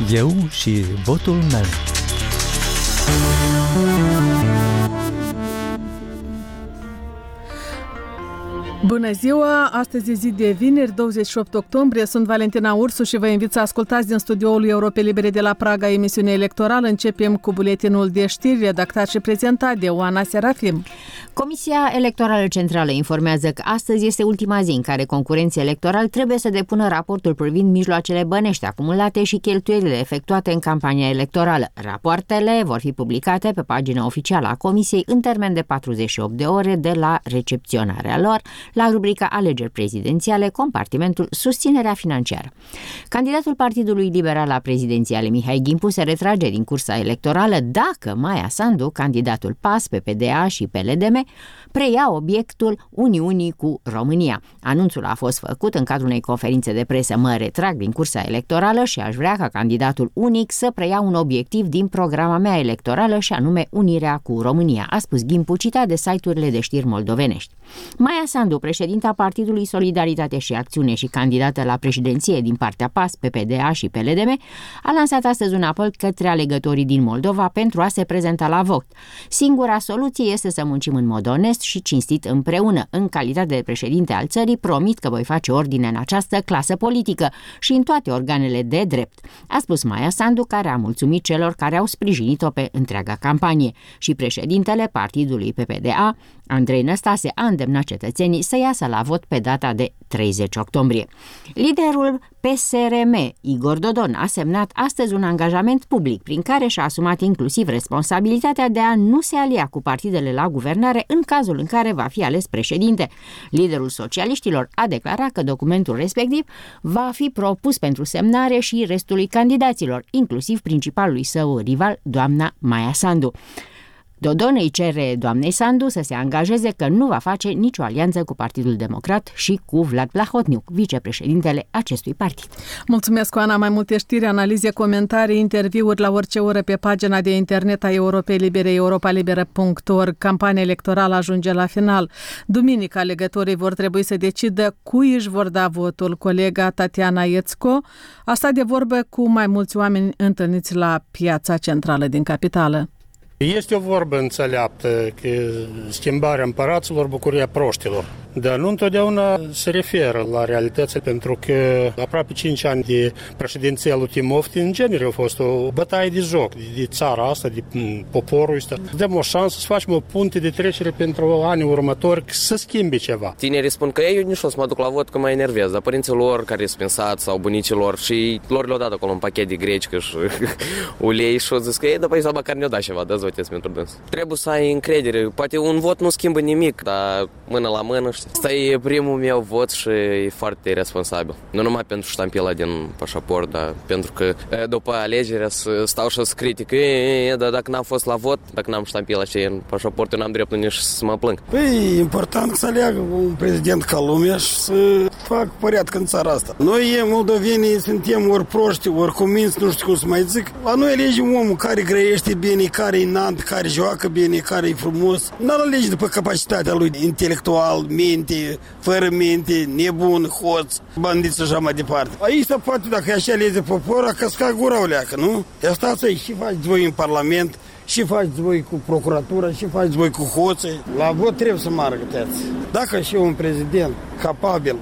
Eu și votul meu. Bună ziua! Astăzi e zi de vineri, 28 octombrie. Sunt Valentina Ursu și vă invit să ascultați din studioul Europei Libere de la Praga emisiunea electorală. Începem cu buletinul de știri, redactat și prezentat de Oana Serafim. Comisia Electorală Centrală informează că astăzi este ultima zi în care concurenții electorali trebuie să depună raportul privind mijloacele bănești acumulate și cheltuielile efectuate în campania electorală. Rapoartele vor fi publicate pe pagina oficială a Comisiei în termen de 48 de ore de la recepționarea lor, la rubrica Alegeri prezidențiale, compartimentul Susținerea financiară. Candidatul Partidului Liberal la prezidențiale Mihai Gimpu se retrage din cursa electorală dacă Maia Sandu, candidatul PAS, PPDA și PLDM, preia obiectul Uniunii cu România. Anunțul a fost făcut în cadrul unei conferințe de presă. Mă retrag din cursa electorală și aș vrea ca candidatul unic să preia un obiectiv din programa mea electorală și anume unirea cu România, a spus Gimpu, citat de site-urile de știri moldovenești. Maia Sandu, președinta Partidului Solidaritate și Acțiune și candidată la președinție din partea PAS, PPDA și PLDM, a lansat astăzi un apel către alegătorii din Moldova pentru a se prezenta la vot. Singura soluție este să muncim în mod onest și cinstit împreună. În calitate de președinte al țării, promit că voi face ordine în această clasă politică și în toate organele de drept, a spus Maia Sandu, care a mulțumit celor care au sprijinit-o pe întreaga campanie. Și președintele partidului PPDA, Andrei Năstase, a îndemnat cetățenii să iasă la vot pe data de 30 octombrie. Liderul PSRM, Igor Dodon, a semnat astăzi un angajament public prin care și-a asumat inclusiv responsabilitatea de a nu se alia cu partidele la guvernare în cazul în care va fi ales președinte. Liderul socialiștilor a declarat că documentul respectiv va fi propus pentru semnare și restului candidaților, inclusiv principalului său rival, doamna Maia Sandu. Dodon îi cere doamnei Sandu să se angajeze că nu va face nicio alianță cu Partidul Democrat și cu Vlad Plahotniuc, vicepreședintele acestui partid. Mulțumesc, Oana. Mai multe știri, analize, comentarii, interviuri la orice oră pe pagina de internet a Europei Libere, europalibera.org. Campania electorală ajunge la final. Duminică, alegătorii vor trebui să decidă cui își vor da votul. Colega Tatiana Iețco a stat de vorbă cu mai mulți oameni întâlniți la piața centrală din capitală. Este o vorbă înțeleaptă că schimbarea împăraților, bucuria proștilor. Dar nu întotdeauna se referă la realități, pentru că aproape 5 ani de președinție lui Timofti, în genere, a fost o bătaie de joc de țara asta, de poporul ăsta. Dăm o șansă să facem o punte de trecere pentru anii următori, să schimbe ceva. Tinerii spun că eu nici nu o să mă duc la vot, că mă enervez, dar părinții lor care sunt pensați sau bunicilor și lor le-au dat acolo un pachet de grecică și ulei și au zis că ei, după ei sau măcar ne-au dat ceva, dați votez pentru dâns. Trebuie să ai încredere, poate un vot nu schimbă nimic, dar mână la mână. Asta e primul meu vot și e foarte responsabil. Nu numai pentru ștampila din pașaport, dar pentru că după alegerea să stau și să critic. Dar dacă n-am fost la vot, dacă n-am ștampila și în pașaport, eu n-am dreptul nici să mă plâng. Păi, e important să aleagă un prezident ca lumea și să facă păreatcă în țara asta. Noi, moldovenii, suntem ori proști, ori cuminți, nu știu cum să mai zic. La noi alegem omul care grăiește bine, care e înalt, care joacă bine, care e frumos. N-ar alege după capacitatea lui intelectual, minte, fără minte, nebun, hoț, bandiți și așa mai departe. Aici se poate, dacă așa alege poporul, a căscat gura o leacă, nu? Ia stați aici și faceți voi în Parlament, și faceți voi cu procuratura, și faceți voi cu hoții. La vot trebuie să margă, tăți. Dacă și un prezident capabil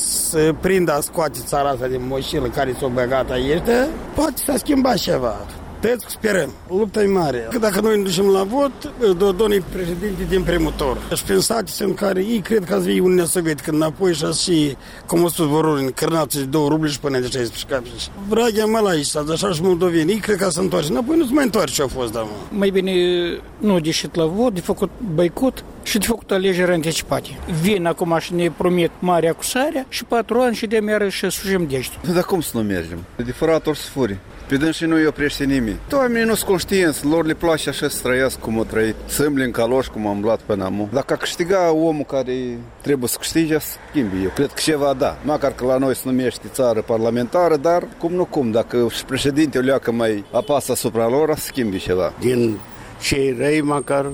să prindă a scoate țara asta din moșilă care s-o băgat aici, poate să schimba ceva. Tăți sperăm. Lupta e mare. Dacă noi ne ducem la vot, Dodon e președinte din primul tur. Și prin sate în care ei cred că azi vii Uniunea Sovietică înapoi și și, cum au spus vorul, încărnați de 2 ruble și până de 16 capși. Vraghea mă la aici, așa și moldoveni. Ei cred că se întoarce înapoi, nu se mai întoarce ce a fost, da, mă. Mai bine nu de ieșit la vot, de făcut boicot și de făcut alegeri anticipate. Vin acum și ne promit mare acusarea și 4 ani și de meră și sujim dești. Dar cum să nu mergem? De furator să furi. Pe dâns și nu-i oprește nimeni. Oamenii nu sunt conștienți, lor le place așa să trăiască cum o trăit, să îmbli în caloși cum am umblat până acum. Dacă a câștiga omul care trebuie să câștige, să schimbi. Eu cred că ceva da. Măcar că la noi se numește țară parlamentară, dar cum, dacă și președintele leacă mai apasă asupra lor, să schimbi ceva. Din cei răi, măcar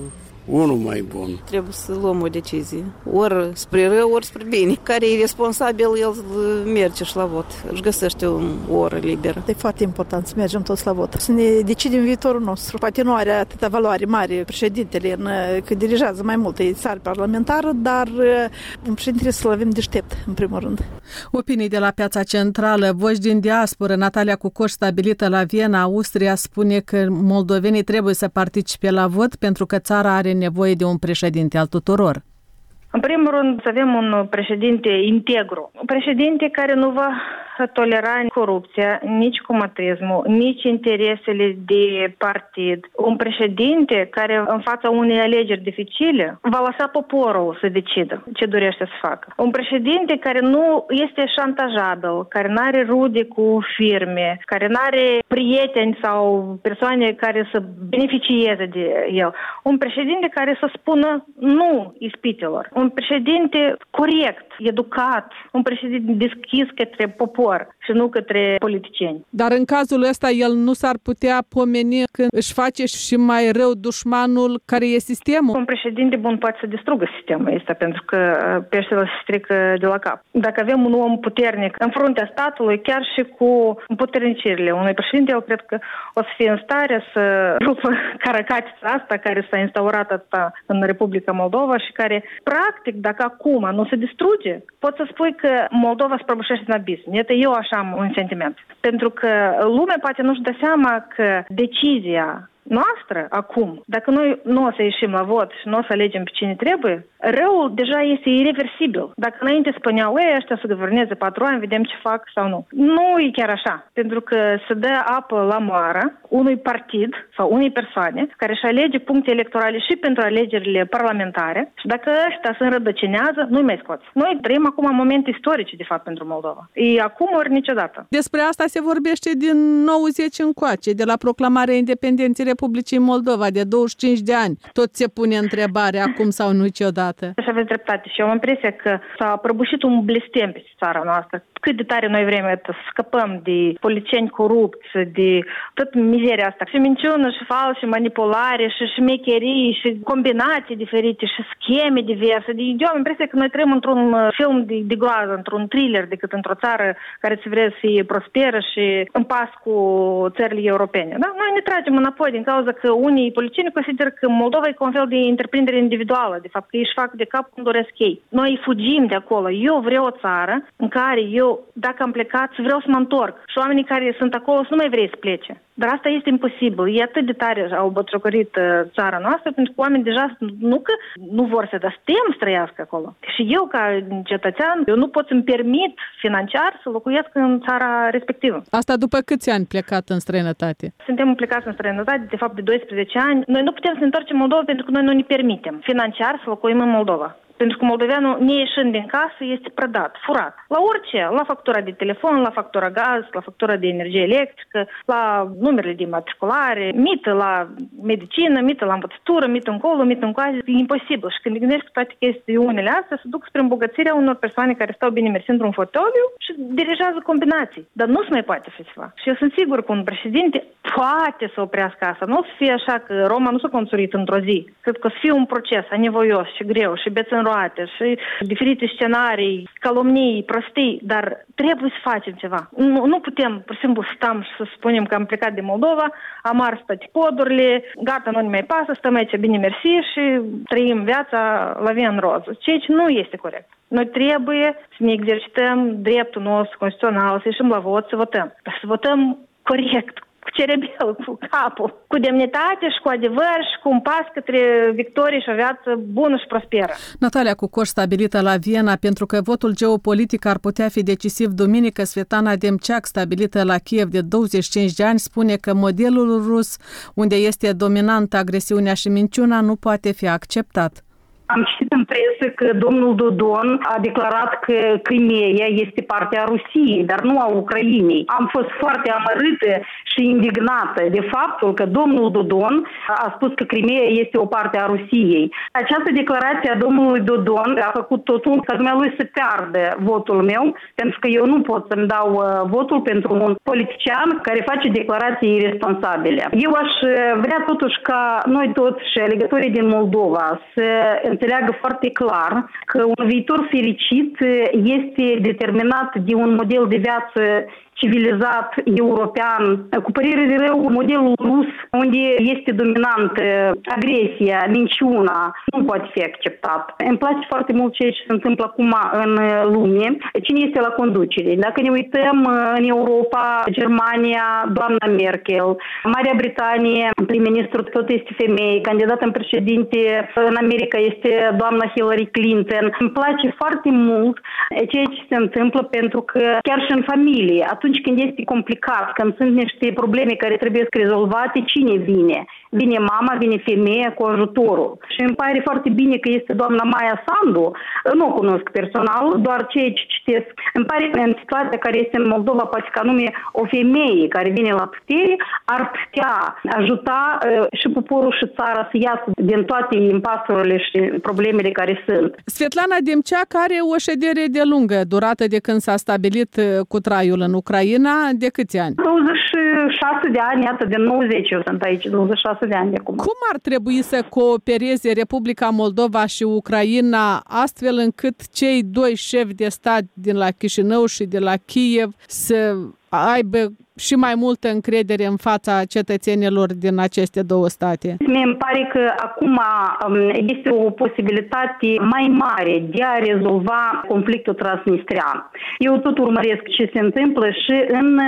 unul mai bun. Trebuie să luăm o decizie. Ori spre rău, ori spre bine. Care e responsabil, el merge și la vot. Își găsește o oră liberă. E foarte important să mergem toți la vot. Să ne decidem viitorul nostru. Poate nu are atâta valoare mare președintele, că dirigează mai multe țări parlamentară, dar un președinte să-l avem deștept, în primul rând. Opinii de la Piața Centrală. Voci din diasporă. Natalia Cucoș, stabilită la Viena, Austria, spune că moldovenii trebuie să participe la vot pentru că țara are nevoie de un președinte al tuturor. În primul rând, să avem un președinte integru. Un președinte care nu va tolera corupția, nici comunismul, nici interesele de partid. Un președinte care, în fața unei alegeri dificile, va lăsa poporul să decidă ce dorește să facă. Un președinte care nu este șantajabil, care nu are rude cu firme, care nu are prieteni sau persoane care să beneficieze de el. Un președinte care să spună nu ispitelor. Un președinte corect, educat, un președinte deschis către popor și nu către politicieni. Dar în cazul ăsta el nu s-ar putea pomeni când își face și mai rău dușmanul care e sistemul? Un președinte bun poate să distrugă sistemul ăsta pentru că peștele se strică de la cap. Dacă avem un om puternic în fruntea statului, chiar și cu împuternicirile unui președinte, eu cred că o să fie în stare să rupă caracatița asta care s-a instaurat asta în Republica Moldova și care, practic, dacă acum nu se distruge, pot să spui că Moldova se prăbușește în abis. Eu așa am un sentiment. Pentru că lumea poate nu-și dă seama că decizia noastră acum, dacă noi nu o să ieșim la vot și nu o să alegem pe cine trebuie, răul deja este irreversibil. Dacă înainte spuneau, ăștia să guverneze 4 ani, vedem ce fac sau nu. Nu e chiar așa. Pentru că se dă apă la moară unui partid sau unei persoane care își alege puncte electorale și pentru alegerile parlamentare și dacă ăștia se înrădăcinează, nu-i mai scoți. Noi trăim acum momente istorice, de fapt, pentru Moldova. E acum ori niciodată. Despre asta se vorbește din 90 încoace, de la proclamarea independenței Republicii Moldova de 25 de ani. Tot se pune întrebarea acum sau niciodată. Așa aveți dreptate și eu am impresia că s-a prăbușit un blestem pe țara noastră. Cât de tare noi vrem să scăpăm de politicieni corupți, de tot mizeria asta. Și minciună, și fals, și manipulare, și șmecherii, și combinații diferite, și scheme diverse. Eu am impresia că noi trăim într-un film de groază, într-un thriller, decât într-o țară care se vrea să fie prosperă și în pas cu țările europene. Da? Noi ne tragem înapoi din cauza că unii politicieni consideră că Moldova e un fel de întreprindere individuală, de fapt că ei își fac de cap cum doresc ei. Noi fugim de acolo. Eu vreau o țară în care dacă am plecat, vreau să mă întorc. Și oamenii care sunt acolo să nu mai vrei să plece. Dar asta este imposibil. E atât de tare au bătjocorit țara noastră, pentru că oamenii deja nu că nu vor să tem să trăiască acolo. Și eu, ca cetățean, eu nu pot să-mi permit financiar să locuiesc în țara respectivă. Asta după câți ani plecat în străinătate? Suntem plecați în străinătate, de fapt, de 12 ani. Noi nu putem să ne întoarcem în Moldova pentru că noi nu ne permitem financiar să locuim în Moldova. Pentru că moldoveanul, neieșind din casă, este prădat, furat. La orice, la factura de telefon, la factura gaz, la factura de energie electrică, la numerele de matriculare, mită la medicină, mită la învățătură, mită încolo, mită încoace. E imposibil. Și când te gândești că toate chestiunile astea se duc spre îmbogățirea unor persoane care stau bine mersi într-un fotoliu și dirigează combinații. Dar nu se mai poate fi ceva. Și eu sunt sigur că un președinte poate să oprească asta. Nu o să fie așa că Roma nu s-a construit într-o zi. Cred că o să fie un proces anevoios și greu și beț în roate și diferite scenarii, calomnii, prostii, dar trebuie să facem ceva. Nu putem, pur și simplu, stăm și să spunem că am plecat de Moldova, am ars toate podurile, gata, nu ne mai pasă, stăm aici bine mersi și trăim viața la via în roză, ceea ce nu este corect. Noi trebuie să ne exercităm dreptul nostru constituțional, să ieșim la vot, să votăm. Dar să votăm corect, cu cerebel, cu capul, cu demnitate și cu adevăr și cu un pas către victorie și o viață bună și prosperă. Natalia Cucoș, stabilită la Viena, pentru că votul geopolitic ar putea fi decisiv duminică, Svetlana Demceac, stabilită la Kiev de 25 de ani, spune că modelul rus, unde este dominantă agresiunea și minciuna, nu poate fi acceptat. Am citit în presă că domnul Dodon a declarat că Crimeea este partea Rusiei, dar nu a Ucrainei. Am fost foarte amărâtă și indignată de faptul că domnul Dodon a spus că Crimeea este o parte a Rusiei. Această declarație a domnului Dodon a făcut totul ca dumnealui să piardă votul meu, pentru că eu nu pot să-mi dau votul pentru un politician care face declarații irresponsabile. Eu aș vrea totuși ca noi toți și alegătorii din Moldova să înțeleagă foarte clar că un viitor fericit este determinat de un model de viață civilizat, european, cu părere de rău, modelul rus, unde este dominant agresia, minciuna, nu poate fi acceptat. Îmi place foarte mult ceea ce se întâmplă acum în lume. Cine este la conducere? Dacă ne uităm în Europa, Germania, doamna Merkel, Marea Britanie, prim-ministru tot este femeie, candidat în președinte în America este doamna Hillary Clinton. Îmi place foarte mult ceea ce se întâmplă pentru că chiar și în familie, atunci când este complicat, când sunt niște probleme care trebuie rezolvate, cine vine? Vine mama, vine femeia cu ajutorul. Și îmi pare foarte bine că este doamna Maia Sandu, nu o cunosc personal, doar ceea ce citesc. Îmi pare că în situația care este în Moldova, poate că anume o femeie care vine la putere, ar putea ajuta și poporul și țara să iasă din toate impasurile și problemele care sunt. Svetlana Demceac are o ședere de lungă durată de când s-a stabilit cu traiul în Ucraina. De câți ani? 26 de ani, iată, de 90 eu sunt aici, 26 de ani de acum. Cum ar trebui să coopereze Republica Moldova și Ucraina astfel încât cei doi șefi de stat din la Chișinău și de la Kiev să aibă și mai multă încredere în fața cetățenilor din aceste două state? Mie îmi pare că acum este o posibilitate mai mare de a rezolva conflictul transnistrian. Eu tot urmăresc ce se întâmplă și în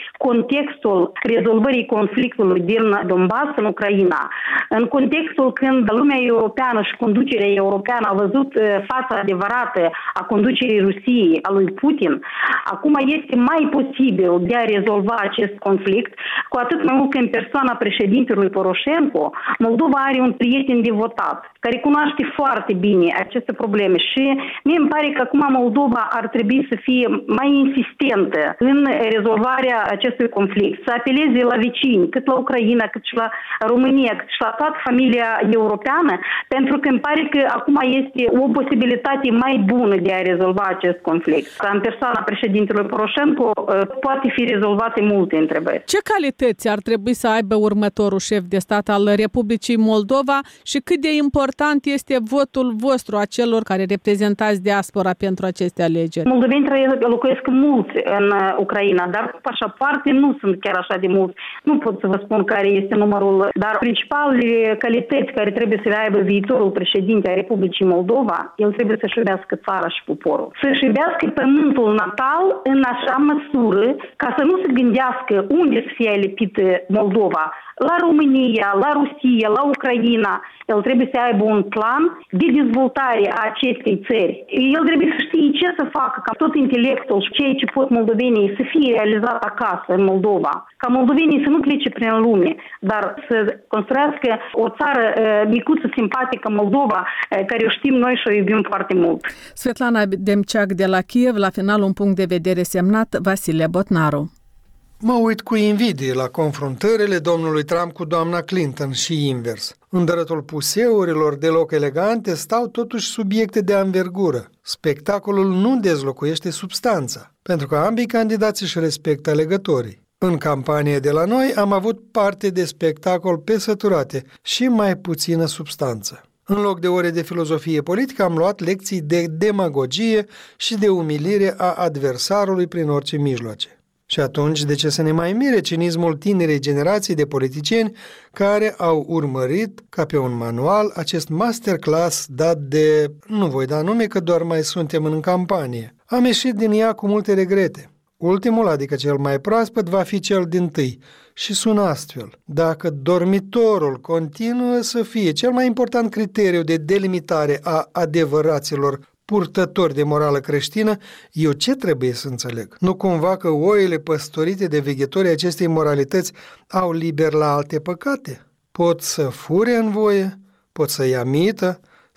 contextul rezolvării conflictului din Donbass în Ucraina, în contextul când lumea europeană și conducerea europeană a văzut fața adevărată a conducerii Rusiei, a lui Putin, acum este mai posibil de a rezolva acest conflict, cu atât mai mult că în persoana președintelui Poroșenko, Moldova are un prieten devotat, care cunoaște foarte bine aceste probleme și mie îmi pare că acum Moldova ar trebui să fie mai insistentă în rezolvarea acestui conflict, să apeleze la vecini, cât la Ucraina, cât și la România, cât și la toată familia europeană, pentru că îmi pare că acum este o posibilitate mai bună de a rezolva acest conflict. În persoana președintelui Poroșenko poate fi rezolvate multe întrebări. Ce calități ar trebui să aibă următorul șef de stat al Republicii Moldova și cât de important este votul vostru a celor care reprezentați diaspora pentru aceste alegeri? Moldoveni locuiesc mulți în Ucraina, dar cu pașapoarte nu sunt chiar așa de mulți. Nu pot să vă spun care este numărul, dar principalele calități care trebuie să le aibă viitorul președinte a Republicii Moldova, el trebuie să-și iubească țara și poporul. Să-și iubească pământul natal în așa măsură ca să nu se gândească unde să fie alipită Moldova. La România, la Rusia, la Ucraina. El trebuie să aibă un plan de dezvoltare a acestei țări. El trebuie să știe ce să facă, ca tot intelectul și ceea ce pot moldovenii să fie realizat acasă, în Moldova. Ca moldovenii să nu plece prin lume, dar să construiască o țară micuță, simpatică, Moldova, care o știm noi și o iubim foarte mult. Svetlana Demceac de la Kiev, la final un punct de vedere semnat Vasile Botnaru. Mă uit cu invidie la confruntările domnului Trump cu doamna Clinton și invers. În dărătul puseurilor deloc elegante stau totuși subiecte de anvergură. Spectacolul nu dezlocuiește substanța, pentru că ambii candidați își respectă alegătorii. În campanie de la noi am avut parte de spectacol pe săturate și mai puțină substanță. În loc de ore de filozofie politică am luat lecții de demagogie și de umilire a adversarului prin orice mijloace. Și atunci, de ce să ne mai mire cinismul tinerei generații de politicieni care au urmărit, ca pe un manual, acest masterclass dat de, nu voi da nume că doar mai suntem în campanie. Am ieșit din ea cu multe regrete. Ultimul, adică cel mai proaspăt, va fi cel dintâi și sună astfel. Dacă dormitorul continuă să fie cel mai important criteriu de delimitare a adevăraților purtători de morală creștină, eu ce trebuie să înțeleg? Nu cumva că oile păstorite de veghetorii acestei moralități au liber la alte păcate? Pot să fure în voie, pot să ia mită,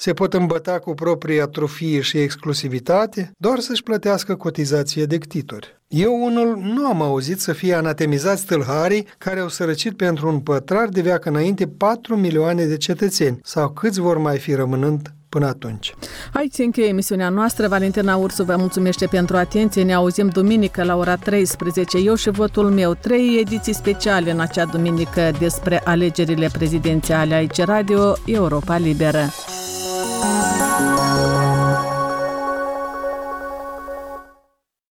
se pot îmbăta cu propria trofie și exclusivitate, doar să-și plătească cotizație de ctitori. Eu unul nu am auzit să fie anatemizați tâlharii care au sărăcit pentru un pătrar de veacă înainte 4 milioane de cetățeni, sau câți vor mai fi rămânând până atunci. Aici se încheie emisiunea noastră. Valentina Ursu vă mulțumește pentru atenție. Ne auzim duminică la ora 13. Eu și votul meu. 3 ediții speciale în acea duminică despre alegerile prezidențiale. Aici Radio Europa Liberă.